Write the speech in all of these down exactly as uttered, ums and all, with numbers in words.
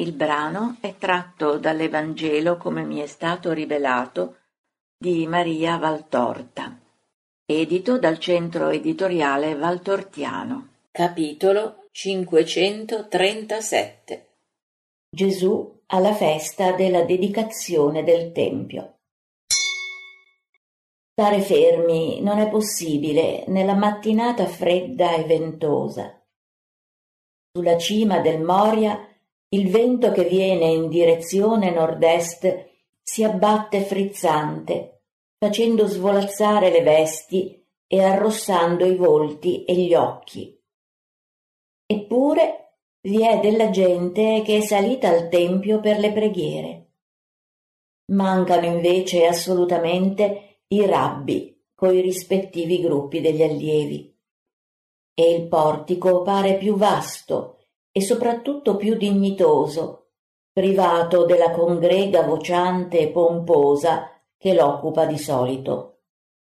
Il brano è tratto dall'Evangelo come mi è stato rivelato di Maria Valtorta, edito dal Centro Editoriale Valtortiano. Capitolo cinquecentotrentasette. Gesù alla festa della dedicazione del Tempio. Stare fermi non è possibile nella mattinata fredda e ventosa. Sulla cima del Moria il vento che viene in direzione nord-est si abbatte frizzante, facendo svolazzare le vesti e arrossando i volti e gli occhi. Eppure vi è della gente che è salita al Tempio per le preghiere. Mancano invece assolutamente i rabbi coi rispettivi gruppi degli allievi. E il portico pare più vasto e soprattutto più dignitoso, privato della congrega vociante e pomposa che l'occupa di solito.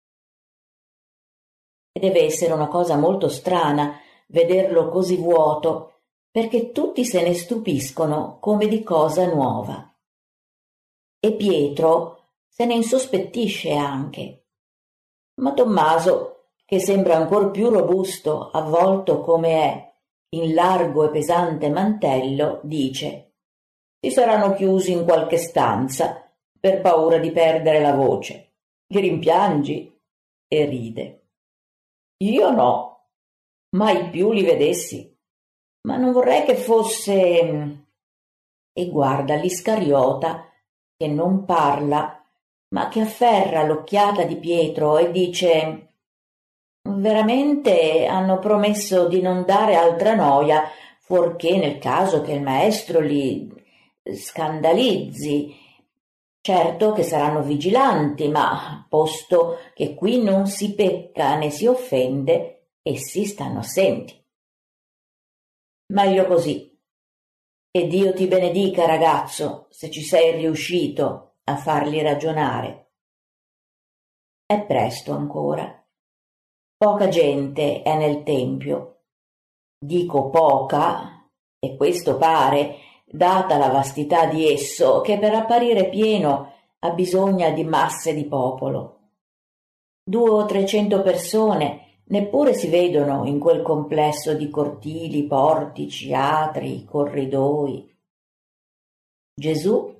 E deve essere una cosa molto strana vederlo così vuoto, perché tutti se ne stupiscono come di cosa nuova. E Pietro se ne insospettisce anche. Ma Tommaso, che sembra ancor più robusto, avvolto come è in largo e pesante mantello, dice: «Si saranno chiusi in qualche stanza per paura di perdere la voce. Li rimpiangi?» E ride. «Io no, mai più li vedessi, ma non vorrei che fosse...» E guarda l'Iscariota, che non parla, ma che afferra l'occhiata di Pietro e dice: «Veramente hanno promesso di non dare altra noia, fuorché nel caso che il maestro li scandalizzi. Certo che saranno vigilanti, ma posto che qui non si pecca né si offende, essi stanno assenti. Meglio così. E Dio ti benedica, ragazzo, se ci sei riuscito a farli ragionare». È presto ancora. Poca gente è nel Tempio. Dico poca, e questo pare, data la vastità di esso, che per apparire pieno ha bisogno di masse di popolo. Due o trecento persone neppure si vedono in quel complesso di cortili, portici, atri, corridoi. Gesù,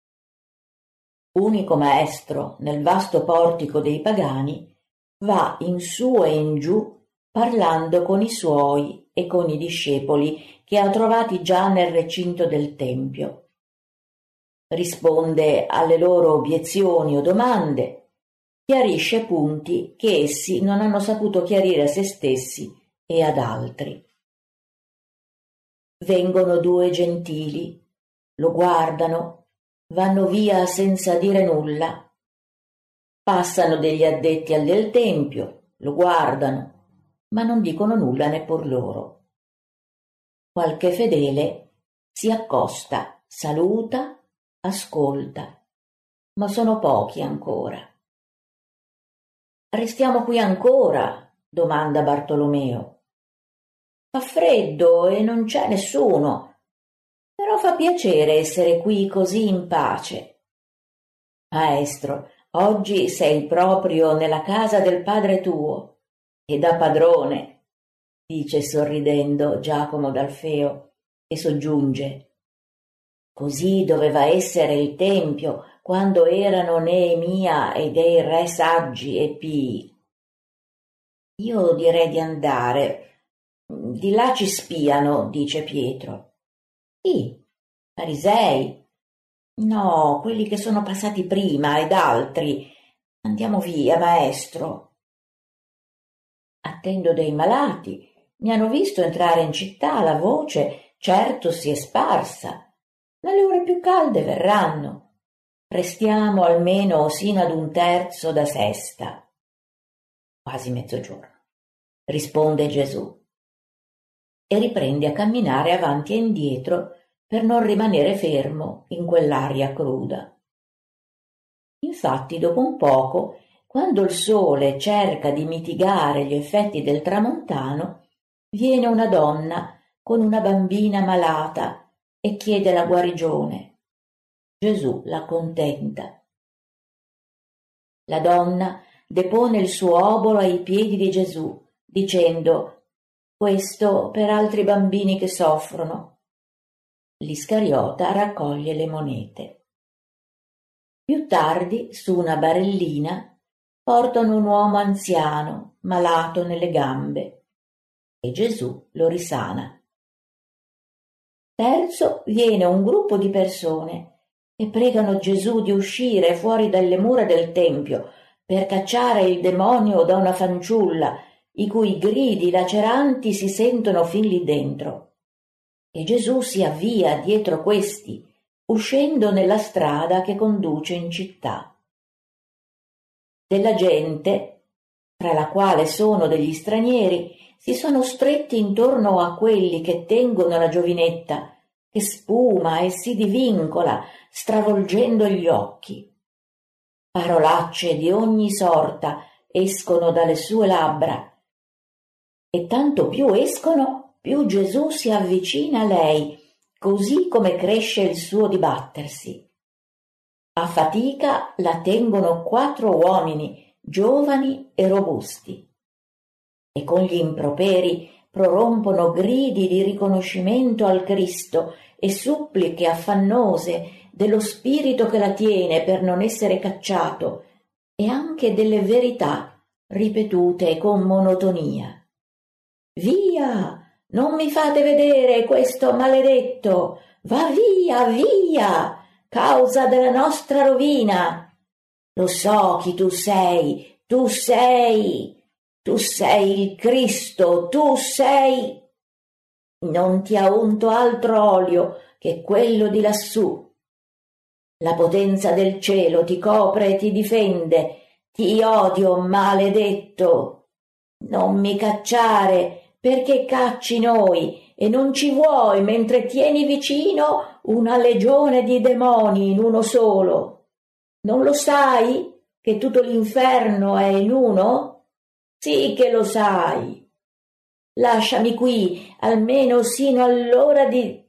unico maestro nel vasto portico dei pagani, va in su e in giù parlando con i suoi e con i discepoli che ha trovati già nel recinto del Tempio. Risponde alle loro obiezioni o domande, chiarisce punti che essi non hanno saputo chiarire a se stessi e ad altri. Vengono due gentili, lo guardano, vanno via senza dire nulla. Passano degli addetti al del Tempio, lo guardano, ma non dicono nulla neppur loro. Qualche fedele si accosta, saluta, ascolta, ma sono pochi ancora. «Restiamo qui ancora?» domanda Bartolomeo. «Fa freddo e non c'è nessuno, però fa piacere essere qui così in pace». «Maestro, oggi sei proprio nella casa del padre tuo, e da padrone», dice sorridendo Giacomo d'Alfeo e soggiunge: «Così doveva essere il Tempio quando erano Neemia e dei re saggi e pii». «Io direi di andare. Di là ci spiano», dice Pietro. «Chi? Farisei?» «No, quelli che sono passati prima ed altri. Andiamo via, maestro». «Attendo dei malati. Mi hanno visto entrare in città, la voce certo si è sparsa. Dalle ore più calde verranno. Restiamo almeno sino ad un terzo da sesta». «Quasi mezzogiorno», risponde Gesù. E riprende a camminare avanti e indietro per non rimanere fermo in quell'aria cruda. Infatti, dopo un poco, quando il sole cerca di mitigare gli effetti del tramontano, viene una donna con una bambina malata e chiede la guarigione. Gesù la contenta. La donna depone il suo obolo ai piedi di Gesù, dicendo: «Questo per altri bambini che soffrono». L'Iscariota raccoglie le monete. Più tardi, su una barellina, portano un uomo anziano, malato nelle gambe, e Gesù lo risana. Terzo, viene un gruppo di persone che pregano Gesù di uscire fuori dalle mura del Tempio per cacciare il demonio da una fanciulla i cui gridi laceranti si sentono fin lì dentro. E Gesù si avvia dietro questi, uscendo nella strada che conduce in città. Della gente, fra la quale sono degli stranieri, si sono stretti intorno a quelli che tengono la giovinetta, che spuma e si divincola, stravolgendo gli occhi. Parolacce di ogni sorta escono dalle sue labbra, e tanto più escono, più Gesù si avvicina a lei, così come cresce il suo dibattersi. A fatica la tengono quattro uomini, giovani e robusti, e con gli improperi prorompono gridi di riconoscimento al Cristo e suppliche affannose dello spirito che la tiene per non essere cacciato, e anche delle verità ripetute con monotonia. «Via! Non mi fate vedere questo maledetto! Va via, via! Causa della nostra rovina! Lo so chi tu sei, tu sei, tu sei il Cristo, tu sei... Non ti ha unto altro olio che quello di lassù. La potenza del cielo ti copre e ti difende. Ti odio, maledetto! Non mi cacciare, perché cacci noi, e non ci vuoi mentre tieni vicino una legione di demoni in uno solo. Non lo sai che tutto l'inferno è in uno? Sì che lo sai. Lasciami qui, almeno sino all'ora di...»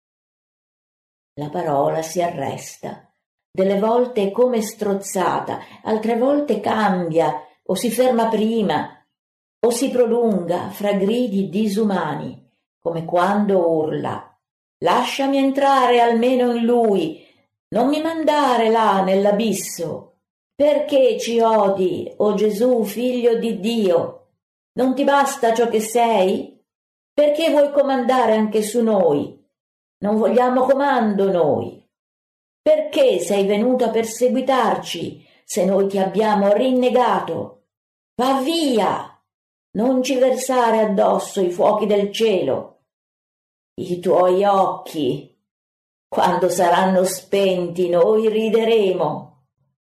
La parola si arresta, delle volte come strozzata, altre volte cambia o si ferma prima, o si prolunga fra gridi disumani, come quando urla: «Lasciami entrare almeno in lui, non mi mandare là nell'abisso. Perché ci odi, o Gesù, figlio di Dio? Non ti basta ciò che sei? Perché vuoi comandare anche su noi? Non vogliamo comando noi. Perché sei venuto a perseguitarci se noi ti abbiamo rinnegato? Va via! Non ci versare addosso i fuochi del cielo. I tuoi occhi, quando saranno spenti, noi rideremo.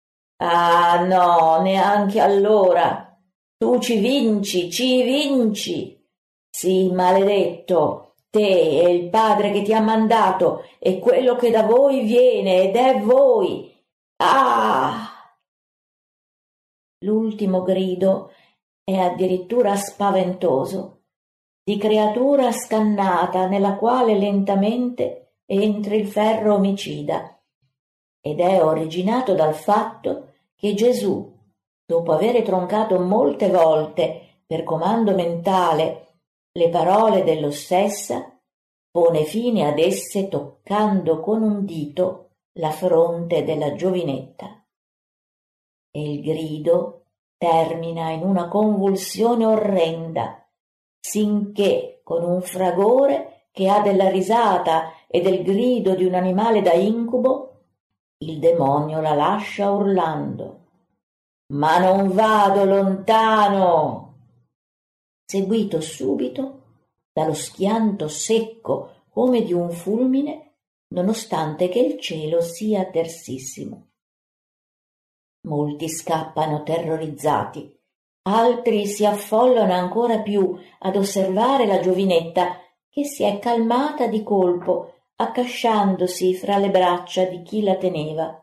Ah no, neanche allora. Tu ci vinci, ci vinci. Sì, maledetto, te e il Padre che ti ha mandato e quello che da voi viene ed è voi. Ah!» L'ultimo grido è addirittura spaventoso, di creatura scannata nella quale lentamente entra il ferro omicida, ed è originato dal fatto che Gesù, dopo avere troncato molte volte per comando mentale le parole dell'ossessa, pone fine ad esse toccando con un dito la fronte della giovinetta. E il grido termina in una convulsione orrenda, sinché con un fragore che ha della risata e del grido di un animale da incubo, il demonio la lascia urlando: «Ma non vado lontano!» seguito subito dallo schianto secco come di un fulmine, nonostante che il cielo sia tersissimo. Molti scappano terrorizzati, altri si affollano ancora più ad osservare la giovinetta che si è calmata di colpo, accasciandosi fra le braccia di chi la teneva.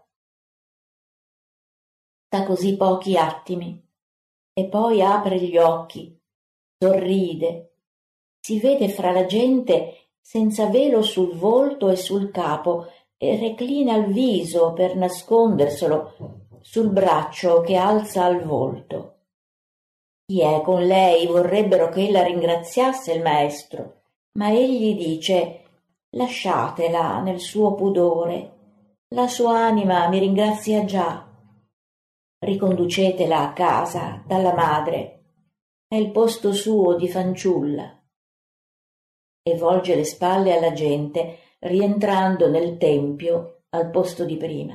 Sta così pochi attimi e poi apre gli occhi, sorride, si vede fra la gente senza velo sul volto e sul capo, e reclina il viso per nasconderselo sul braccio che alza al volto. Chi è con lei? Vorrebbero che ella ringraziasse il maestro, ma egli dice: lasciatela nel suo pudore, la sua anima mi ringrazia già. Riconducetela a casa dalla madre, è il posto suo di fanciulla. E volge le spalle alla gente, rientrando nel tempio al posto di prima.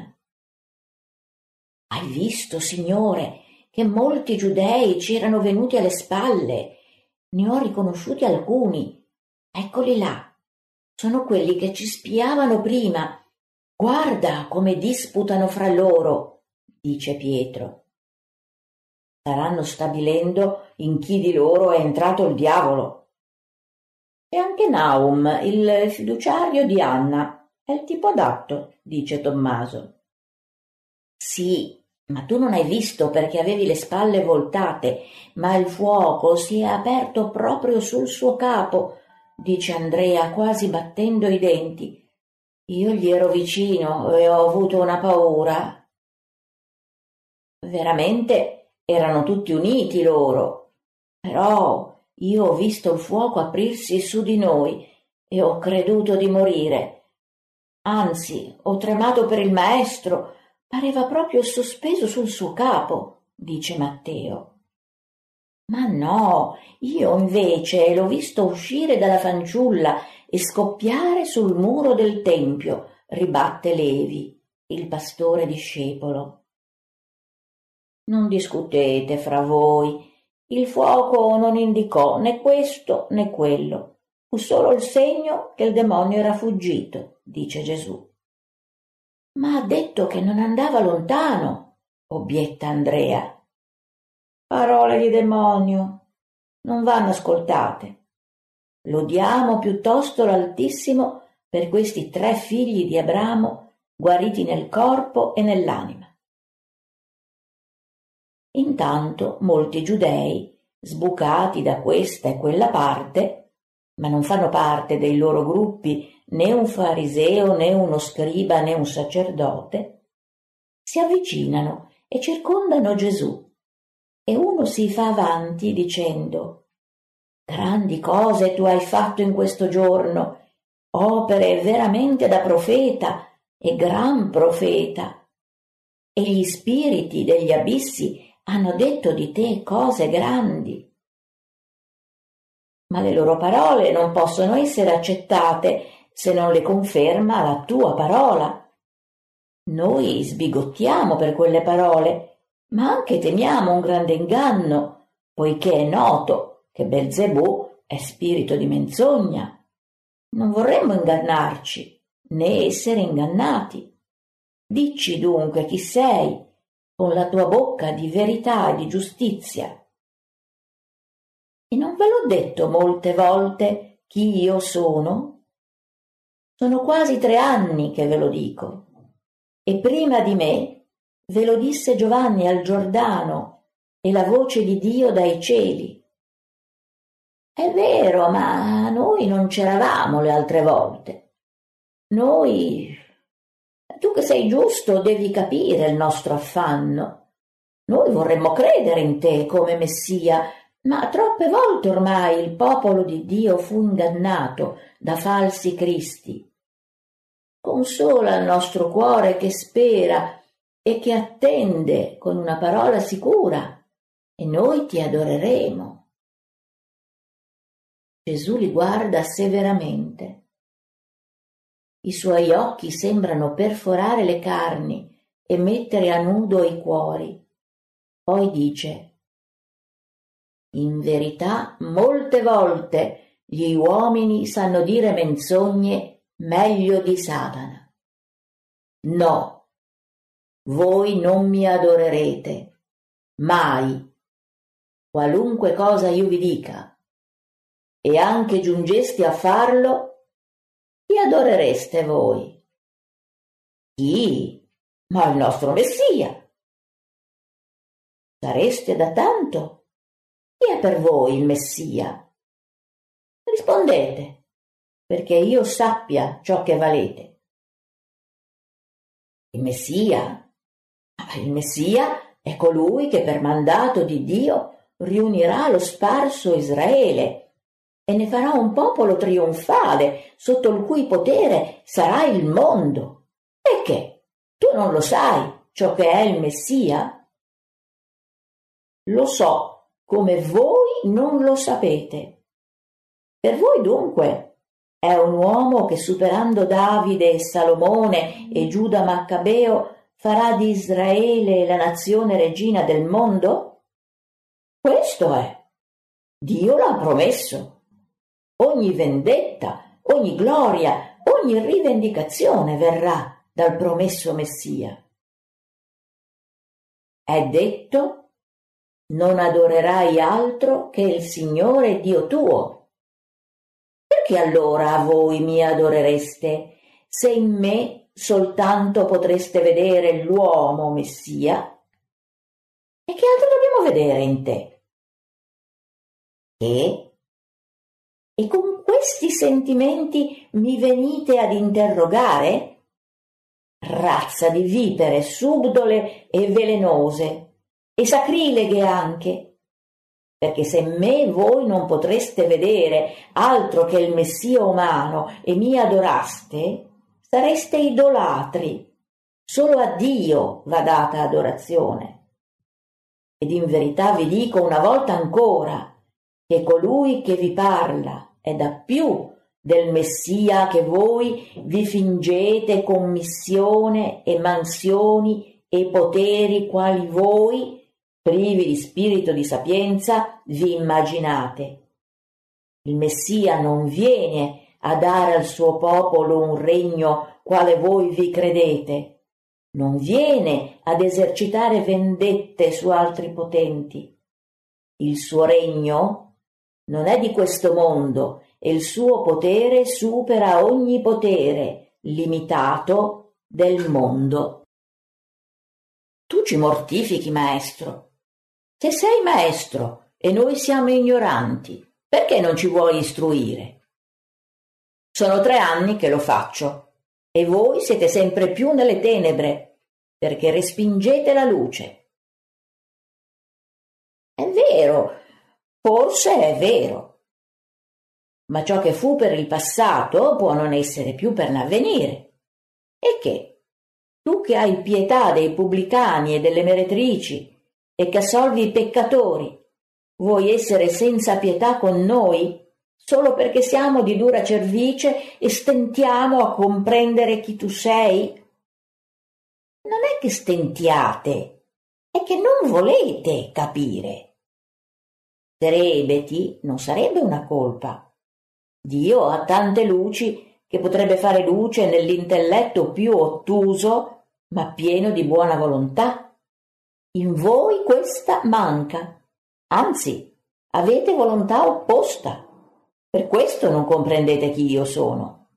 Hai visto, signore, che molti giudei ci erano venuti alle spalle? Ne ho riconosciuti alcuni. Eccoli là. Sono quelli che ci spiavano prima. Guarda come disputano fra loro, dice Pietro. Staranno stabilendo in chi di loro è entrato il diavolo. E anche Naum, il fiduciario di Anna, è il tipo adatto, dice Tommaso. Sì, ma tu non hai visto perché avevi le spalle voltate, ma il fuoco si è aperto proprio sul suo capo, dice Andrea, quasi battendo i denti. Io gli ero vicino e ho avuto una paura. Veramente erano tutti uniti loro, però io ho visto il fuoco aprirsi su di noi e ho creduto di morire. Anzi, ho tremato per il maestro, pareva proprio sospeso sul suo capo, dice Matteo. Ma no, io invece l'ho visto uscire dalla fanciulla e scoppiare sul muro del tempio, ribatte Levi, il pastore discepolo. Non discutete fra voi. Il fuoco non indicò né questo né quello. Fu solo il segno che il demonio era fuggito, dice Gesù. Ma ha detto che non andava lontano, obietta Andrea. Parole di demonio, non vanno ascoltate. Lodiamo piuttosto l'Altissimo per questi tre figli di Abramo guariti nel corpo e nell'anima. Intanto molti giudei, sbucati da questa e quella parte, ma non fanno parte dei loro gruppi né un fariseo né uno scriba né un sacerdote, si avvicinano e circondano Gesù, e uno si fa avanti dicendo: grandi cose tu hai fatto in questo giorno, opere veramente da profeta e gran profeta, e gli spiriti degli abissi hanno detto di te cose grandi. Ma le loro parole non possono essere accettate se non le conferma la tua parola. Noi sbigottiamo per quelle parole, ma anche temiamo un grande inganno, poiché è noto che Belzebù è spirito di menzogna. Non vorremmo ingannarci, né essere ingannati. Dici dunque chi sei, con la tua bocca di verità e di giustizia. E non ve l'ho detto molte volte chi io sono? Sono quasi tre anni che ve lo dico. E prima di me ve lo disse Giovanni al Giordano e la voce di Dio dai cieli. È vero, ma noi non c'eravamo le altre volte. Noi... Tu che sei giusto devi capire il nostro affanno. Noi vorremmo credere in te come Messia, ma troppe volte ormai il popolo di Dio fu ingannato da falsi cristi. Consola il nostro cuore che spera e che attende con una parola sicura, e noi ti adoreremo. Gesù li guarda severamente. I suoi occhi sembrano perforare le carni e mettere a nudo i cuori. Poi dice: in verità, molte volte gli uomini sanno dire menzogne meglio di Satana. No, voi non mi adorerete, mai, qualunque cosa io vi dica, e anche giungesti a farlo, chi adorereste voi? Chi? Ma il nostro Messia. Sareste da tanto? Chi è per voi il Messia? Rispondete. perché io sappia ciò che valete. Il Messia, il Messia è colui che per mandato di Dio riunirà lo sparso Israele e ne farà un popolo trionfale sotto il cui potere sarà il mondo. E che? Tu non lo sai ciò che è il Messia? Lo so, come voi non lo sapete. Per voi dunque è un uomo che superando Davide e Salomone e Giuda Maccabeo farà di Israele la nazione regina del mondo? Questo è. Dio l'ha promesso. Ogni vendetta, ogni gloria, ogni rivendicazione verrà dal promesso Messia. È detto: non adorerai altro che il Signore Dio tuo. Perché allora voi mi adorereste, se in me soltanto potreste vedere l'uomo Messia? E che altro dobbiamo vedere in te? E? E con questi sentimenti mi venite ad interrogare? Razza di vipere subdole e velenose, e sacrileghe anche, perché se me voi non potreste vedere altro che il Messia umano e mi adoraste, sareste idolatri. Solo a Dio va data adorazione. Ed in verità vi dico una volta ancora che colui che vi parla è da più del Messia che voi vi fingete commissione e mansioni e poteri quali voi, privi di spirito di sapienza, vi immaginate. Il Messia non viene a dare al suo popolo un regno quale voi vi credete, non viene ad esercitare vendette su altri potenti. Il suo regno non è di questo mondo e il suo potere supera ogni potere limitato del mondo. Tu ci mortifichi, maestro. Se sei maestro e noi siamo ignoranti, perché non ci vuoi istruire? Sono tre anni che lo faccio e voi siete sempre più nelle tenebre perché respingete la luce. È vero, forse è vero. Ma ciò che fu per il passato può non essere più per l'avvenire. E che? Tu che hai pietà dei pubblicani e delle meretrici e che assolvi i peccatori, vuoi essere senza pietà con noi solo perché siamo di dura cervice e stentiamo a comprendere chi tu sei? Non è che stentiate, è che non volete capire. Terebeti non sarebbe una colpa. Dio ha tante luci che potrebbe fare luce nell'intelletto più ottuso, ma pieno di buona volontà. In voi questa manca, anzi, avete volontà opposta. Per questo non comprendete chi io sono.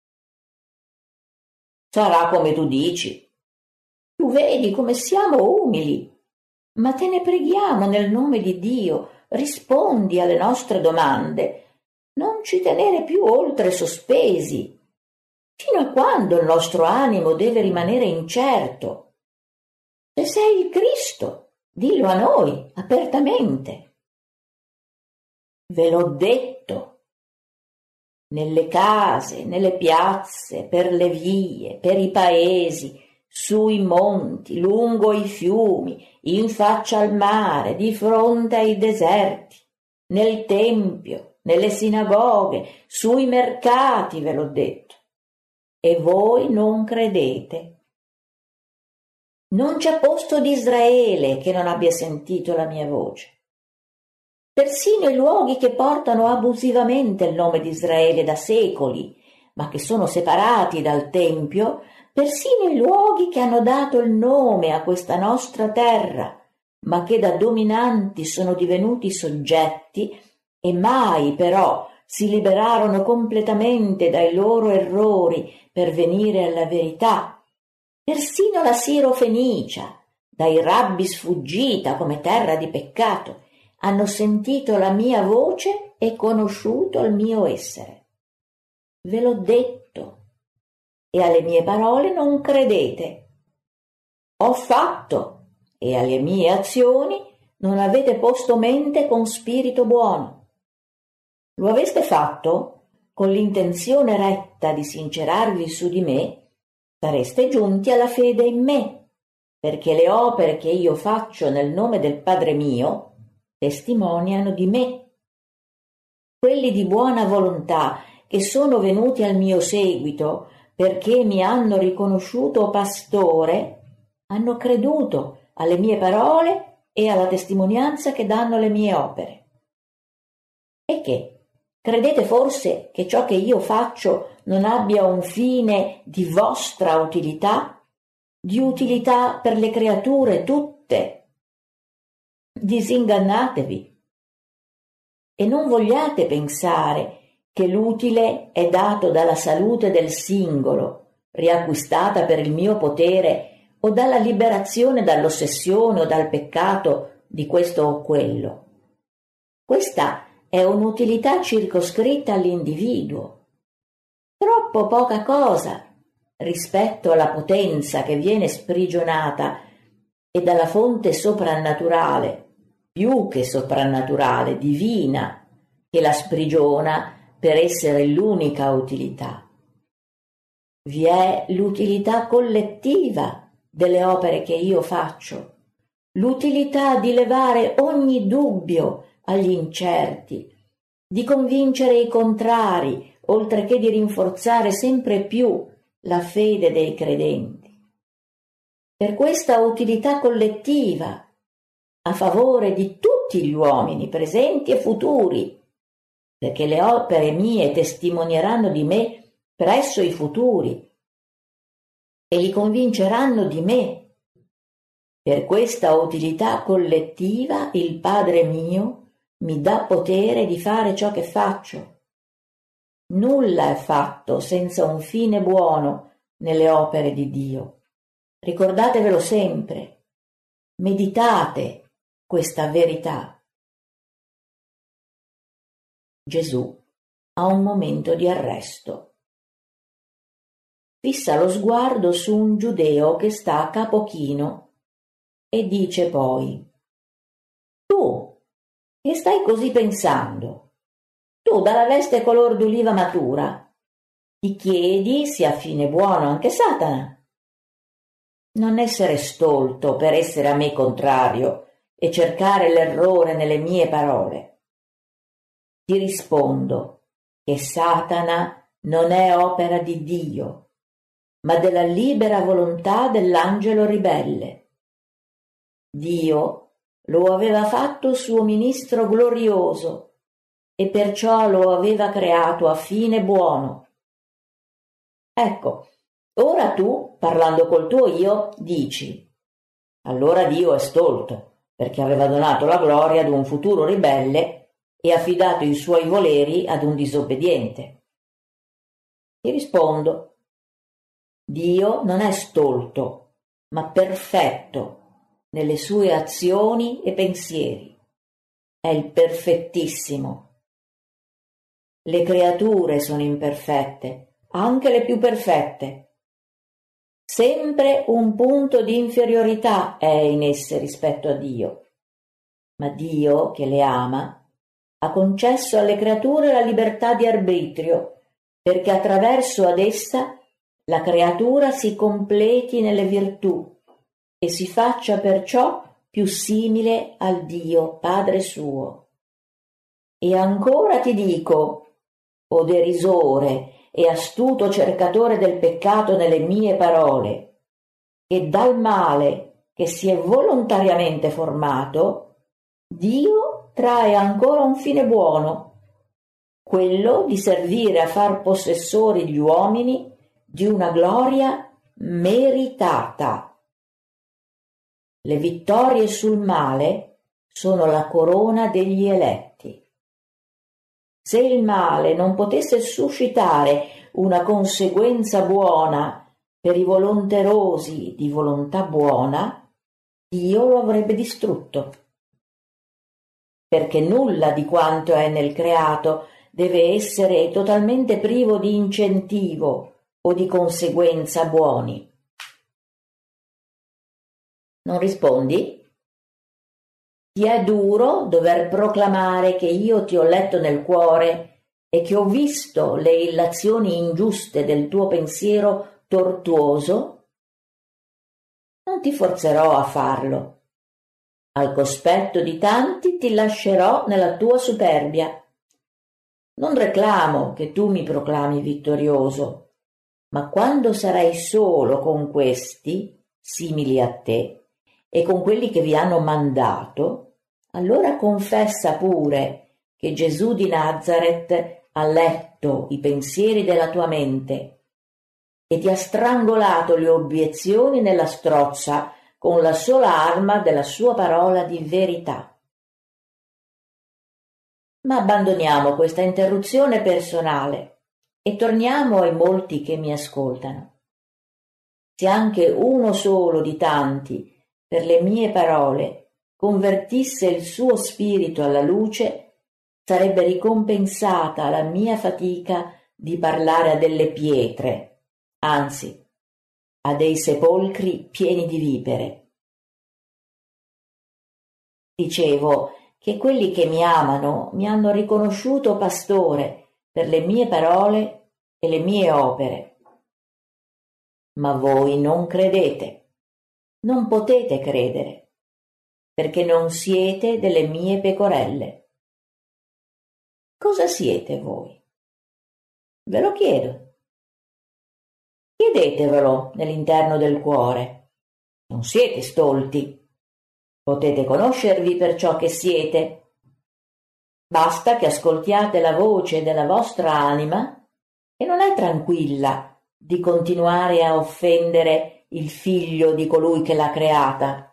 Sarà come tu dici. Tu vedi come siamo umili, ma te ne preghiamo nel nome di Dio, rispondi alle nostre domande. Non ci tenere più oltre sospesi, fino a quando il nostro animo deve rimanere incerto. Se sei il Cristo, dillo a noi apertamente. Ve l'ho detto. Nelle case, nelle piazze, per le vie, per i paesi, sui monti, lungo i fiumi, in faccia al mare, di fronte ai deserti, nel tempio, nelle sinagoghe, sui mercati, ve l'ho detto, e voi non credete. Non c'è posto di Israele che non abbia sentito la mia voce. Persino i luoghi che portano abusivamente il nome di Israele da secoli, ma che sono separati dal Tempio, persino i luoghi che hanno dato il nome a questa nostra terra, ma che da dominanti sono divenuti soggetti, e mai però si liberarono completamente dai loro errori per venire alla verità. Persino la Siro-Fenicia, dai rabbi sfuggita come terra di peccato, hanno sentito la mia voce e conosciuto il mio essere. Ve l'ho detto, e alle mie parole non credete. Ho fatto, e alle mie azioni non avete posto mente con spirito buono. Lo aveste fatto con l'intenzione retta di sincerarvi su di me, sareste giunti alla fede in me, perché le opere che io faccio nel nome del Padre mio testimoniano di me. Quelli di buona volontà che sono venuti al mio seguito perché mi hanno riconosciuto pastore, hanno creduto alle mie parole e alla testimonianza che danno le mie opere. E che? Credete forse che ciò che io faccio non abbia un fine di vostra utilità, di utilità per le creature tutte? Disingannatevi e non vogliate pensare che l'utile è dato dalla salute del singolo, riacquistata per il mio potere, o dalla liberazione dall'ossessione o dal peccato di questo o quello. Questa è un'utilità circoscritta all'individuo, troppo poca cosa rispetto alla potenza che viene sprigionata e dalla fonte soprannaturale, più che soprannaturale, divina, che la sprigiona per essere l'unica utilità. Vi è l'utilità collettiva delle opere che io faccio, l'utilità di levare ogni dubbio agli incerti, di convincere i contrari, oltre che di rinforzare sempre più la fede dei credenti. Per questa utilità collettiva, a favore di tutti gli uomini, presenti e futuri, perché le opere mie testimonieranno di me presso i futuri e li convinceranno di me. Per questa utilità collettiva il Padre mio mi dà potere di fare ciò che faccio. Nulla è fatto senza un fine buono nelle opere di Dio. Ricordatevelo sempre. Meditate questa verità. Gesù ha un momento di arresto. Fissa lo sguardo su un giudeo che sta a capo chino e dice poi: tu, che stai così pensando? Tu dalla veste color d'oliva matura, ti chiedi sia fine buono anche Satana? Non essere stolto per essere a me contrario e cercare l'errore nelle mie parole. Ti rispondo che Satana non è opera di Dio, ma della libera volontà dell'angelo ribelle. Dio lo aveva fatto suo ministro glorioso e perciò lo aveva creato a fine buono. Ecco, ora tu, parlando col tuo io, dici: allora Dio è stolto, perché aveva donato la gloria ad un futuro ribelle e affidato i suoi voleri ad un disobbediente. Ti rispondo: Dio non è stolto, ma perfetto nelle sue azioni e pensieri. È il perfettissimo. Le creature sono imperfette, anche le più perfette. Sempre un punto di inferiorità è in esse rispetto a Dio. Ma Dio, che le ama, ha concesso alle creature la libertà di arbitrio, perché attraverso ad essa la creatura si completi nelle virtù e si faccia perciò più simile al Dio Padre suo. E ancora ti dico, o derisore e astuto cercatore del peccato nelle mie parole, che dal male che si è volontariamente formato, Dio trae ancora un fine buono, quello di servire a far possessori gli uomini di una gloria meritata. Le vittorie sul male sono la corona degli eletti. Se il male non potesse suscitare una conseguenza buona per i volonterosi di volontà buona, Dio lo avrebbe distrutto. Perché nulla di quanto è nel creato deve essere totalmente privo di incentivo o di conseguenza buoni. Non rispondi? Ti è duro dover proclamare che io ti ho letto nel cuore e che ho visto le illazioni ingiuste del tuo pensiero tortuoso? Non ti forzerò a farlo. Al cospetto di tanti ti lascerò nella tua superbia. Non reclamo che tu mi proclami vittorioso, ma quando sarai solo con questi, simili a te, e con quelli che vi hanno mandato, allora confessa pure che Gesù di Nazaret ha letto i pensieri della tua mente e ti ha strangolato le obiezioni nella strozza con la sola arma della sua parola di verità. Ma abbandoniamo questa interruzione personale e torniamo ai molti che mi ascoltano. Se anche uno solo di tanti, per le mie parole, convertisse il suo spirito alla luce, sarebbe ricompensata la mia fatica di parlare a delle pietre, anzi, a dei sepolcri pieni di vipere. Dicevo che quelli che mi amano mi hanno riconosciuto pastore per le mie parole e le mie opere. Ma voi non credete, non potete credere, perché non siete delle mie pecorelle. Cosa siete voi? Ve lo chiedo. Chiedetevelo nell'interno del cuore. Non siete stolti. Potete conoscervi per ciò che siete. Basta che ascoltiate la voce della vostra anima e non è tranquilla di continuare a offendere il figlio di colui che l'ha creata.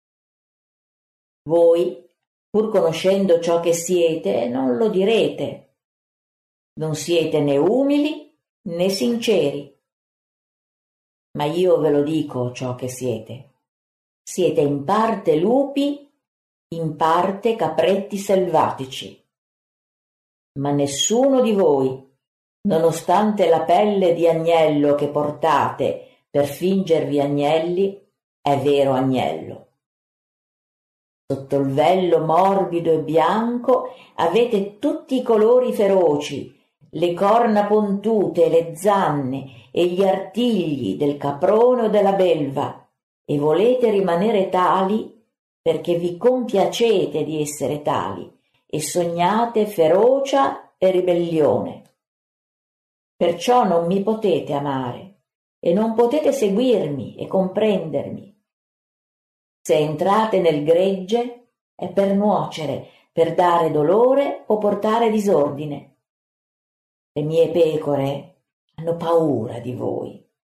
Voi, pur conoscendo ciò che siete, non lo direte. Non siete né umili né sinceri. Ma io ve lo dico ciò che siete. Siete in parte lupi, in parte capretti selvatici. Ma nessuno di voi, nonostante la pelle di agnello che portate per fingervi agnelli, è vero agnello. Sotto il vello morbido e bianco avete tutti i colori feroci, le corna pontute, le zanne e gli artigli del caprone o della belva, e volete rimanere tali perché vi compiacete di essere tali e sognate ferocia e ribellione. Perciò non mi potete amare e non potete seguirmi e comprendermi. Se entrate nel gregge è per nuocere, per dare dolore o portare disordine. Le mie pecore hanno paura di voi.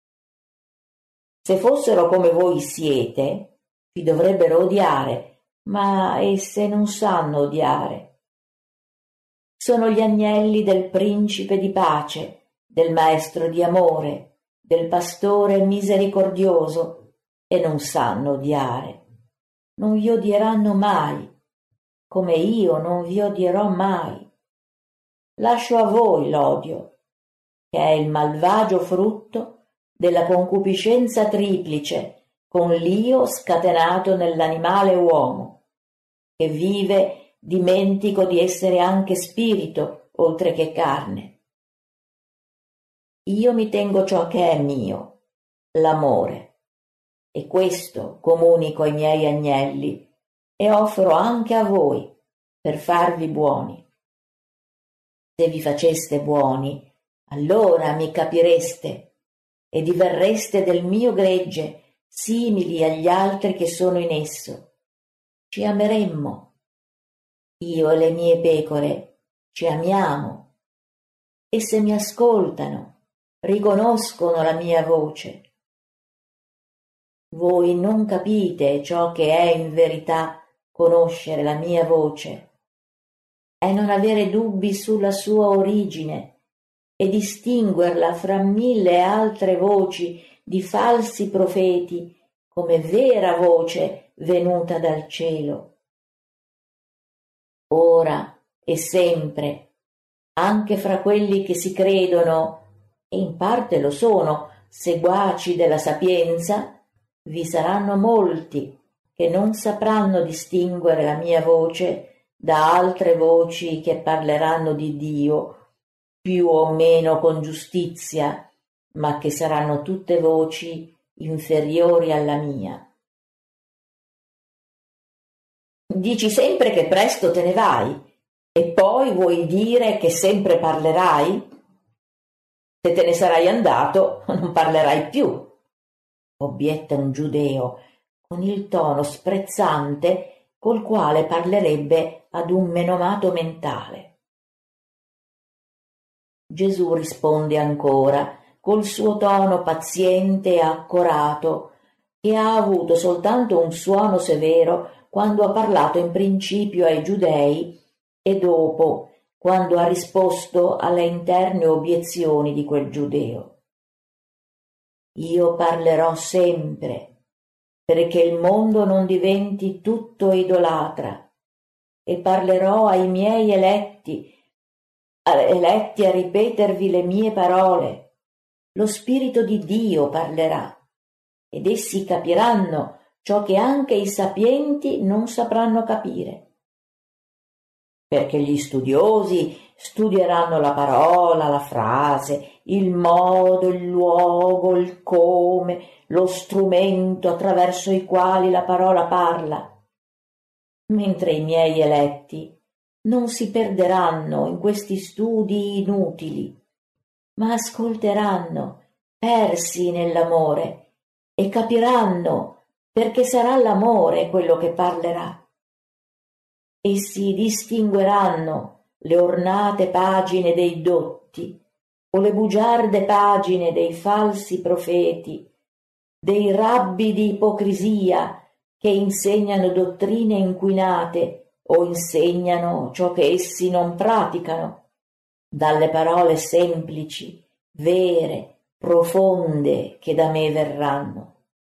Se fossero come voi siete, vi dovrebbero odiare, ma esse non sanno odiare. Sono gli agnelli del principe di pace, del maestro di amore, del pastore misericordioso, e non sanno odiare. Non vi odieranno mai, come io non vi odierò mai. Lascio a voi l'odio, che è il malvagio frutto della concupiscenza triplice con l'io scatenato nell'animale uomo, che vive dimentico di essere anche spirito oltre che carne. Io mi tengo ciò che è mio, l'amore, e questo comunico ai miei agnelli e offro anche a voi per farvi buoni. Se vi faceste buoni, allora mi capireste e diverreste del mio gregge, simili agli altri che sono in esso. Ci ameremmo. Io e le mie pecore ci amiamo. Esse mi ascoltano, riconoscono la mia voce. Voi non capite ciò che è in verità conoscere la mia voce. È non avere dubbi sulla sua origine e distinguerla fra mille altre voci di falsi profeti come vera voce venuta dal cielo. Ora e sempre anche fra quelli che si credono, e in parte lo sono, seguaci della sapienza, vi saranno molti che non sapranno distinguere la mia voce da altre voci che parleranno di Dio, più o meno con giustizia, ma che saranno tutte voci inferiori alla mia. Dici sempre che presto te ne vai, e poi vuoi dire che sempre parlerai? Se te ne sarai andato, non parlerai più, obietta un giudeo con il tono sprezzante col quale parlerebbe ad un menomato mentale. Gesù risponde ancora col suo tono paziente e accorato, che ha avuto soltanto un suono severo quando ha parlato in principio ai giudei e dopo, quando ha risposto alle interne obiezioni di quel giudeo. Io parlerò sempre, perché il mondo non diventi tutto idolatra, e parlerò ai miei eletti, eletti a ripetervi le mie parole. Lo Spirito di Dio parlerà, ed essi capiranno ciò che anche i sapienti non sapranno capire. Perché gli studiosi studieranno la parola, la frase, il modo, il luogo, il come, lo strumento attraverso i quali la parola parla, mentre i miei eletti non si perderanno in questi studi inutili, ma ascolteranno, persi nell'amore, e capiranno perché sarà l'amore quello che parlerà. Essi distingueranno le ornate pagine dei dotti o le bugiarde pagine dei falsi profeti, dei rabbi di ipocrisia che insegnano dottrine inquinate o insegnano ciò che essi non praticano, dalle parole semplici, vere, profonde che da me verranno.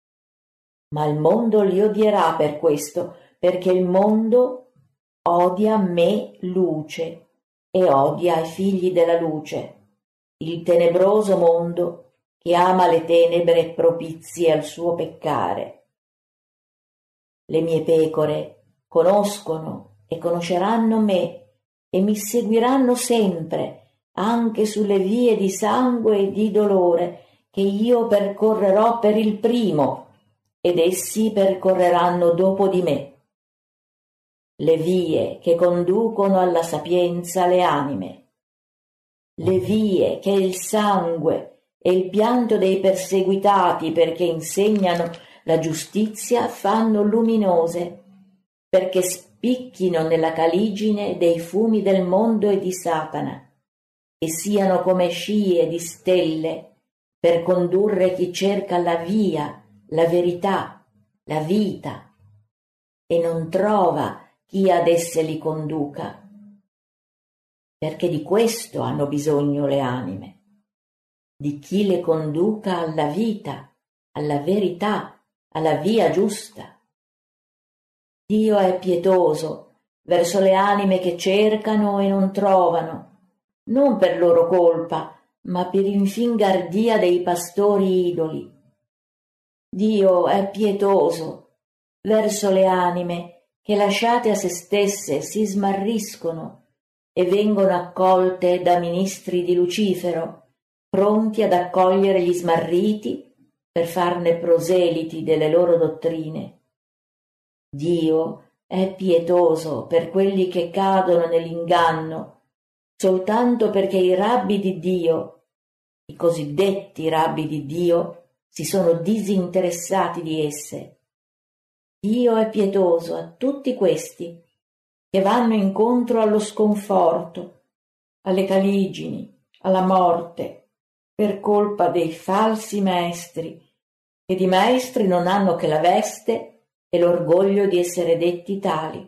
Ma il mondo li odierà per questo, perché il mondo odia me luce e odia i figli della luce, il tenebroso mondo che ama le tenebre propizie al suo peccare. Le mie pecore conoscono e conosceranno me e mi seguiranno sempre, anche sulle vie di sangue e di dolore che io percorrerò per il primo, ed essi percorreranno dopo di me. Le vie che conducono alla sapienza le anime, le vie che il sangue e il pianto dei perseguitati perché insegnano la giustizia fanno luminose, perché spicchino nella caligine dei fumi del mondo e di Satana, e siano come scie di stelle per condurre chi cerca la via, la verità, la vita, e non trova chi ad esse li conduca, perché di questo hanno bisogno le anime, di chi le conduca alla vita, alla verità, alla via giusta. Dio è pietoso verso le anime che cercano e non trovano, non per loro colpa, ma per infingardia dei pastori idoli. Dio è pietoso verso le anime che lasciate a se stesse si smarriscono e vengono accolte da ministri di Lucifero, pronti ad accogliere gli smarriti per farne proseliti delle loro dottrine. Dio è pietoso per quelli che cadono nell'inganno, soltanto perché i rabbi di Dio, i cosiddetti rabbi di Dio, si sono disinteressati di esse. Dio è pietoso a tutti questi che vanno incontro allo sconforto, alle caligini, alla morte, per colpa dei falsi maestri, che di maestri non hanno che la veste e l'orgoglio di essere detti tali.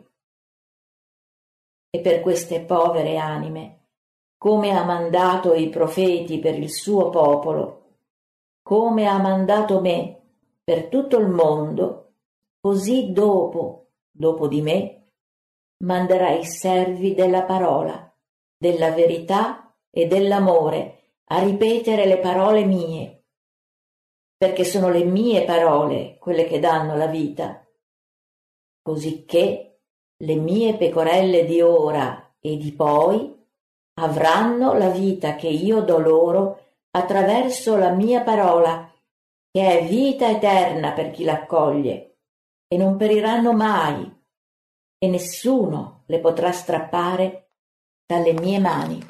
E per queste povere anime, come ha mandato i profeti per il suo popolo, come ha mandato me per tutto il mondo, così dopo, dopo di me, manderà i servi della parola, della verità e dell'amore a ripetere le parole mie, perché sono le mie parole quelle che danno la vita, cosicché le mie pecorelle di ora e di poi avranno la vita che io do loro attraverso la mia parola, che è vita eterna per chi l'accoglie, e non periranno mai, e nessuno le potrà strappare dalle mie mani.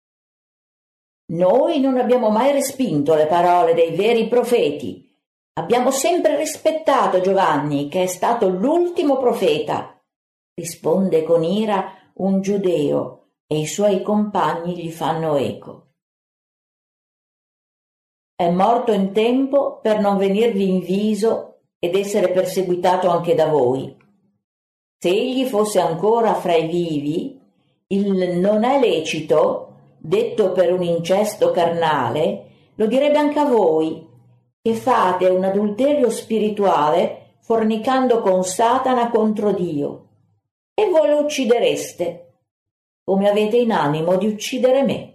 Noi non abbiamo mai respinto le parole dei veri profeti. Abbiamo sempre rispettato Giovanni, che è stato l'ultimo profeta, risponde con ira un giudeo, e i suoi compagni gli fanno eco. È morto in tempo per non venirvi in viso ed essere perseguitato anche da voi. Se egli fosse ancora fra i vivi, il non è lecito, detto per un incesto carnale, lo direbbe anche a voi, che fate un adulterio spirituale fornicando con Satana contro Dio, e voi lo uccidereste, come avete in animo di uccidere me.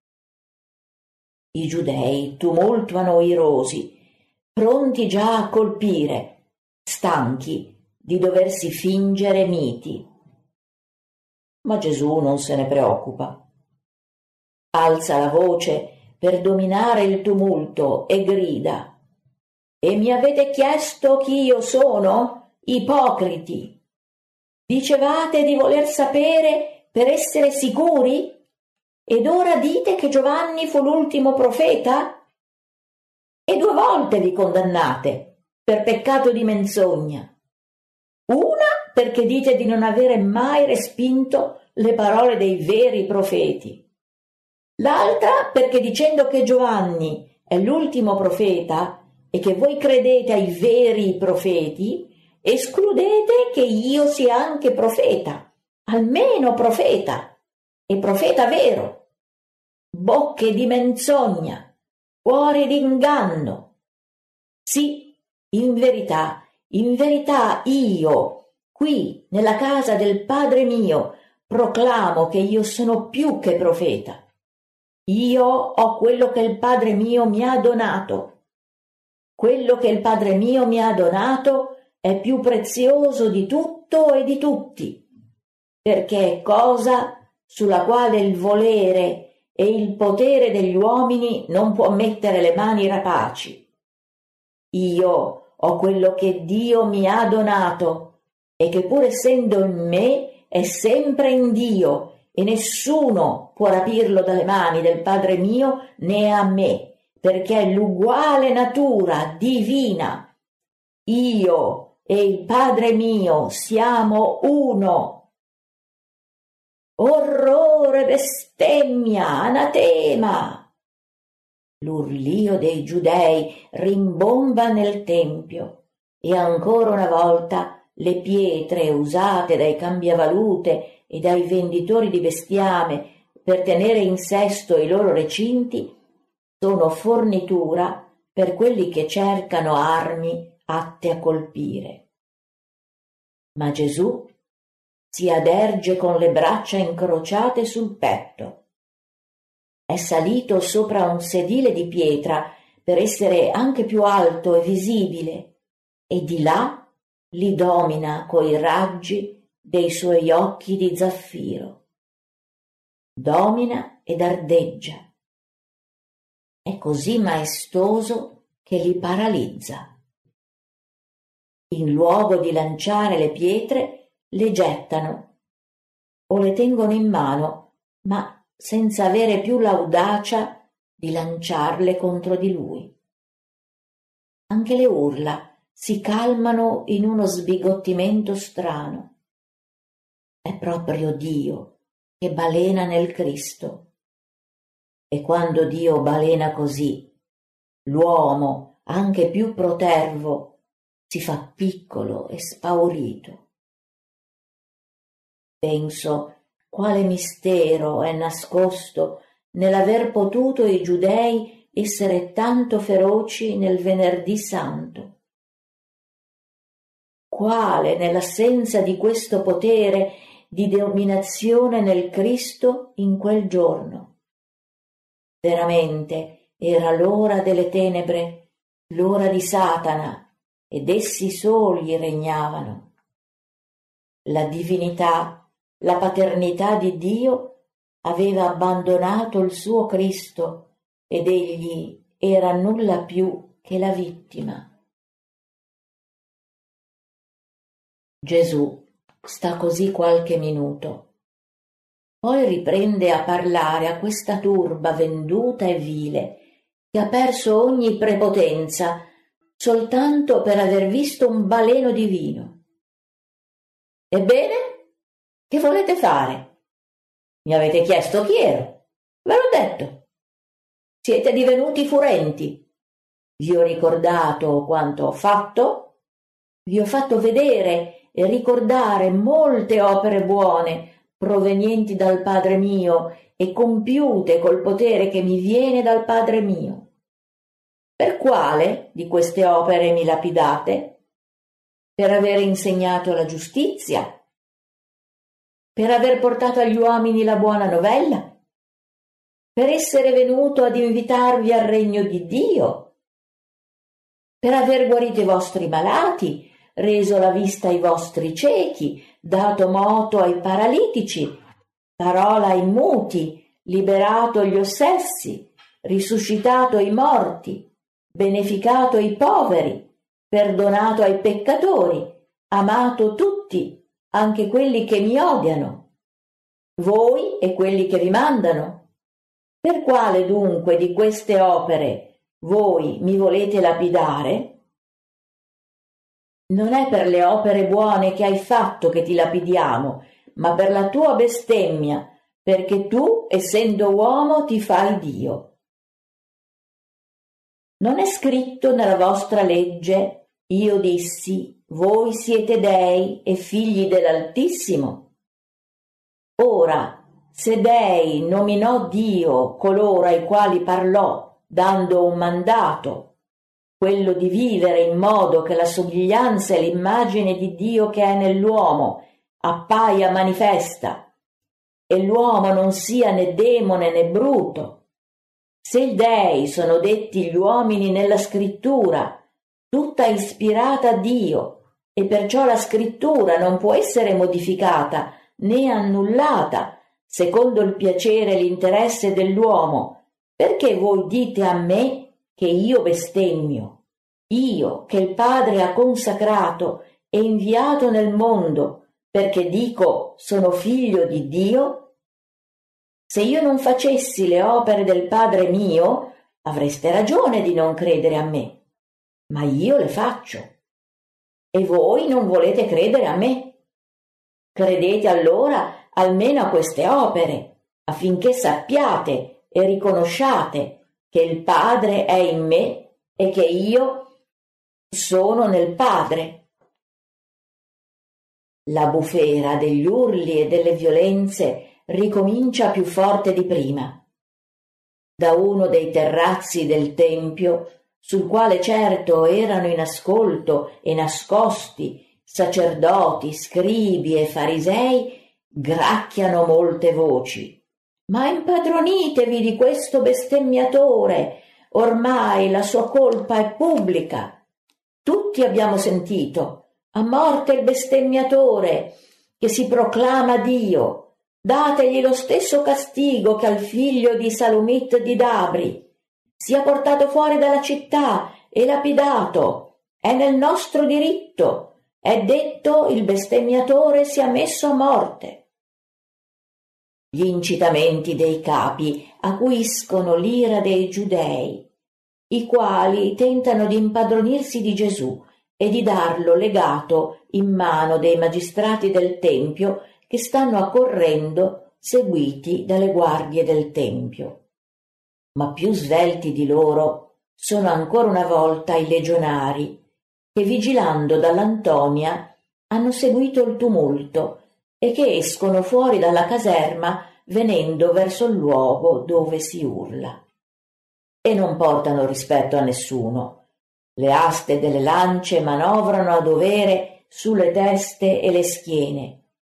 I giudei tumultuano irosi, pronti già a colpire, stanchi di doversi fingere miti. Ma Gesù non se ne preoccupa. Alza la voce per dominare il tumulto e grida: «E mi avete chiesto chi io sono? Ipocriti! Dicevate di voler sapere per essere sicuri? Ed ora dite che Giovanni fu l'ultimo profeta? E due volte vi condannate per peccato di menzogna. Una perché dite di non avere mai respinto le parole dei veri profeti. L'altra perché dicendo che Giovanni è l'ultimo profeta e che voi credete ai veri profeti, escludete che io sia anche profeta, almeno profeta, e profeta vero. Bocche di menzogna, cuori di inganno. Sì, in verità, in verità io, qui nella casa del Padre mio, proclamo che io sono più che profeta. Io ho quello che il Padre mio mi ha donato. Quello che il Padre mio mi ha donato è più prezioso di tutto e di tutti, perché è cosa sulla quale il volere e il potere degli uomini non può mettere le mani rapaci. Io ho quello che Dio mi ha donato e che pur essendo in me è sempre in Dio, e nessuno può rapirlo dalle mani del Padre mio né a me, perché è l'uguale natura divina. Io e il Padre mio siamo uno. Orrore, bestemmia, anatema! L'urlio dei giudei rimbomba nel tempio, e ancora una volta le pietre usate dai cambiavalute e dai venditori di bestiame per tenere in sesto i loro recinti sono fornitura per quelli che cercano armi atte a colpire. Ma Gesù si aderge con le braccia incrociate sul petto. È salito sopra un sedile di pietra per essere anche più alto e visibile, e di là li domina coi raggi dei suoi occhi di zaffiro. Domina ed ardeggia. È così maestoso che li paralizza. In luogo di lanciare le pietre, le gettano o le tengono in mano, ma senza avere più l'audacia di lanciarle contro di lui. Anche le urla si calmano in uno sbigottimento strano. È proprio Dio che balena nel Cristo. E quando Dio balena così, l'uomo, anche più protervo, si fa piccolo e spaurito. Penso quale mistero è nascosto nell'aver potuto i giudei essere tanto feroci nel venerdì santo. Quale nell'assenza di questo potere di dominazione nel Cristo in quel giorno. Veramente era l'ora delle tenebre, l'ora di Satana, ed essi soli regnavano. La divinità, la paternità di Dio aveva abbandonato il suo Cristo ed egli era nulla più che la vittima. Gesù sta così qualche minuto, poi riprende a parlare a questa turba venduta e vile che ha perso ogni prepotenza soltanto per aver visto un baleno di vino. Ebbene, che volete fare? Mi avete chiesto chi ero, ve l'ho detto. Siete divenuti furenti. Vi ho ricordato quanto ho fatto, vi ho fatto vedere e ricordare molte opere buone provenienti dal Padre mio e compiute col potere che mi viene dal Padre mio. Per quale di queste opere mi lapidate? Per aver insegnato la giustizia? Per aver portato agli uomini la buona novella? Per essere venuto ad invitarvi al regno di Dio? Per aver guarito i vostri malati, reso la vista ai vostri ciechi, dato moto ai paralitici, parola ai muti, liberato gli ossessi, risuscitato i morti, beneficato i poveri, perdonato ai peccatori, amato tutti, anche quelli che mi odiano, voi e quelli che vi mandano. Per quale dunque di queste opere voi mi volete lapidare? Non è per le opere buone che hai fatto che ti lapidiamo, ma per la tua bestemmia, perché tu, essendo uomo, ti fai Dio. Non è scritto nella vostra legge, io dissi, voi siete dei e figli dell'Altissimo? Ora, se dei nominò Dio coloro ai quali parlò, dando un mandato, quello di vivere in modo che la somiglianza e l'immagine di Dio che è nell'uomo appaia manifesta, e l'uomo non sia né demone né bruto. Se i dei sono detti gli uomini nella scrittura, tutta ispirata a Dio, e perciò la scrittura non può essere modificata né annullata secondo il piacere e l'interesse dell'uomo, perché voi dite a me che io bestemmio, io che il Padre ha consacrato e inviato nel mondo, perché dico sono figlio di Dio? Se io non facessi le opere del Padre mio, avreste ragione di non credere a me, ma io le faccio. E voi non volete credere a me. Credete allora almeno a queste opere, affinché sappiate e riconosciate che il Padre è in me e che io sono nel Padre. La bufera degli urli e delle violenze ricomincia più forte di prima. Da uno dei terrazzi del tempio, sul quale certo erano in ascolto e nascosti sacerdoti, scribi e farisei, gracchiano molte voci. Ma impadronitevi di questo bestemmiatore, ormai la sua colpa è pubblica. Tutti abbiamo sentito, a morte il bestemmiatore, che si proclama Dio, dategli lo stesso castigo che al figlio di Salomit di Dabri. Sia portato fuori dalla città e lapidato, è nel nostro diritto, è detto il bestemmiatore sia messo a morte. Gli incitamenti dei capi acuiscono l'ira dei giudei, i quali tentano di impadronirsi di Gesù e di darlo legato in mano dei magistrati del Tempio che stanno accorrendo seguiti dalle guardie del Tempio. Ma più svelti di loro sono ancora una volta i legionari che, vigilando dall'Antonia, hanno seguito il tumulto e che escono fuori dalla caserma venendo verso il luogo dove si urla. E non portano rispetto a nessuno. Le aste delle lance manovrano a dovere sulle teste e le schiene.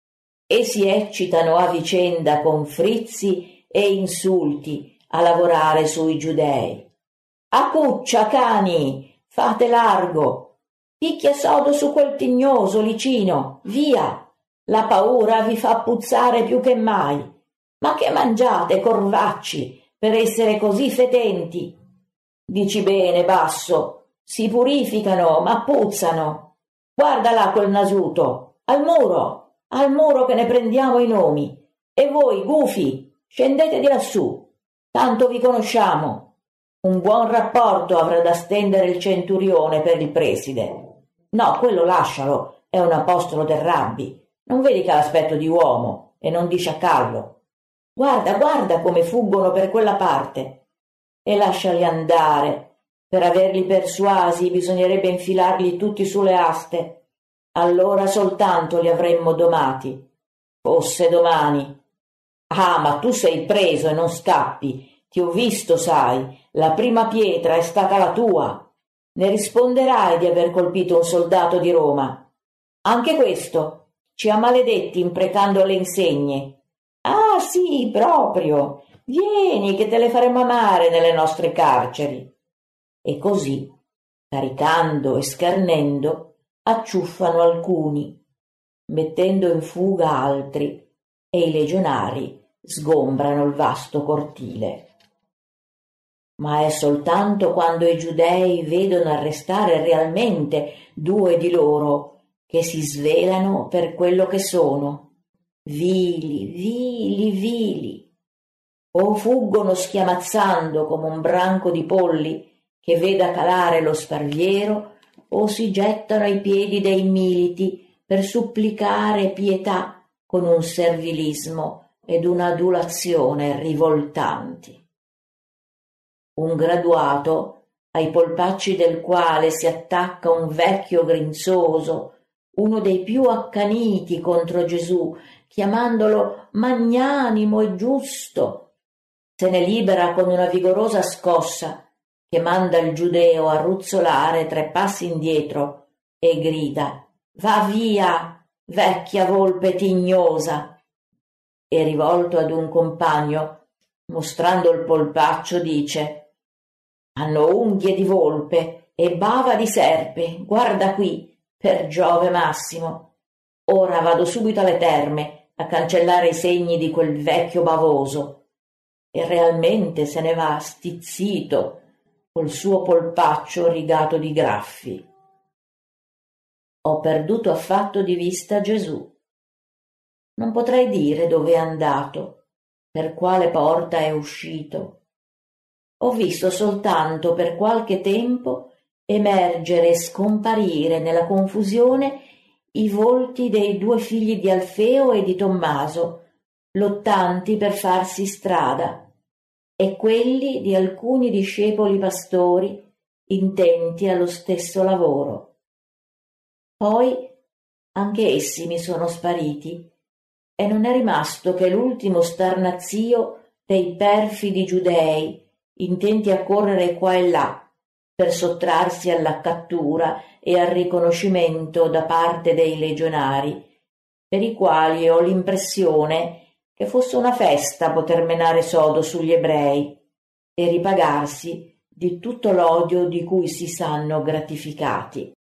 e si eccitano a vicenda con frizzi e insulti a lavorare sui giudei. A cuccia, cani, fate largo, picchia sodo su quel tignoso Licino, via, la paura vi fa puzzare più che mai. Ma che mangiate, corvacci, per essere così fetenti? Dici bene, basso, si purificano, ma puzzano. Guarda là quel nasuto, al muro, al muro che ne prendiamo i nomi. E voi, gufi, scendete di lassù, tanto vi conosciamo. Un buon rapporto avrà da stendere il centurione per il preside. No, quello lascialo, è un apostolo del rabbi. Non vedi che ha l'aspetto di uomo e non di sciacallo? Guarda, guarda come fuggono per quella parte. E lasciali andare. Per averli persuasi bisognerebbe infilarli tutti sulle aste. Allora soltanto li avremmo domati. Fosse domani. Ah, ma tu sei preso e non scappi. Ti ho visto, sai, la prima pietra è stata la tua. Ne risponderai di aver colpito un soldato di Roma. Anche questo ci ha maledetti imprecando le insegne. Ah, sì, proprio. Vieni che te le faremo amare nelle nostre carceri. E così, caricando e schernendo, acciuffano alcuni, mettendo in fuga altri, e i legionari sgombrano il vasto cortile. Ma è soltanto quando i giudei vedono arrestare realmente due di loro che si svelano per quello che sono, vili, vili, vili, o fuggono schiamazzando come un branco di polli che veda calare lo sparviero, o si gettano ai piedi dei militi per supplicare pietà con un servilismo ed un'adulazione rivoltanti. Un graduato, ai polpacci del quale si attacca un vecchio grinzoso, uno dei più accaniti contro Gesù, chiamandolo magnanimo e giusto, se ne libera con una vigorosa scossa che manda il giudeo a ruzzolare tre passi indietro e grida: «Va via, vecchia volpe tignosa!» E rivolto ad un compagno, mostrando il polpaccio, dice: «Hanno unghie di volpe e bava di serpe, guarda qui, per Giove Massimo. Ora vado subito alle terme a cancellare i segni di quel vecchio bavoso». E realmente se ne va stizzito col suo polpaccio rigato di graffi. Ho perduto affatto di vista Gesù. Non potrei dire dove è andato, per quale porta è uscito. Ho visto soltanto per qualche tempo emergere e scomparire nella confusione i volti dei due figli di Alfeo e di Tommaso, lottanti per farsi strada, e quelli di alcuni discepoli pastori intenti allo stesso lavoro. Poi anche essi mi sono spariti e non è rimasto che l'ultimo starnazio dei perfidi giudei intenti a correre qua e là per sottrarsi alla cattura e al riconoscimento da parte dei legionari, per i quali ho l'impressione che fosse una festa poter menare sodo sugli ebrei e ripagarsi di tutto l'odio di cui si sanno gratificati.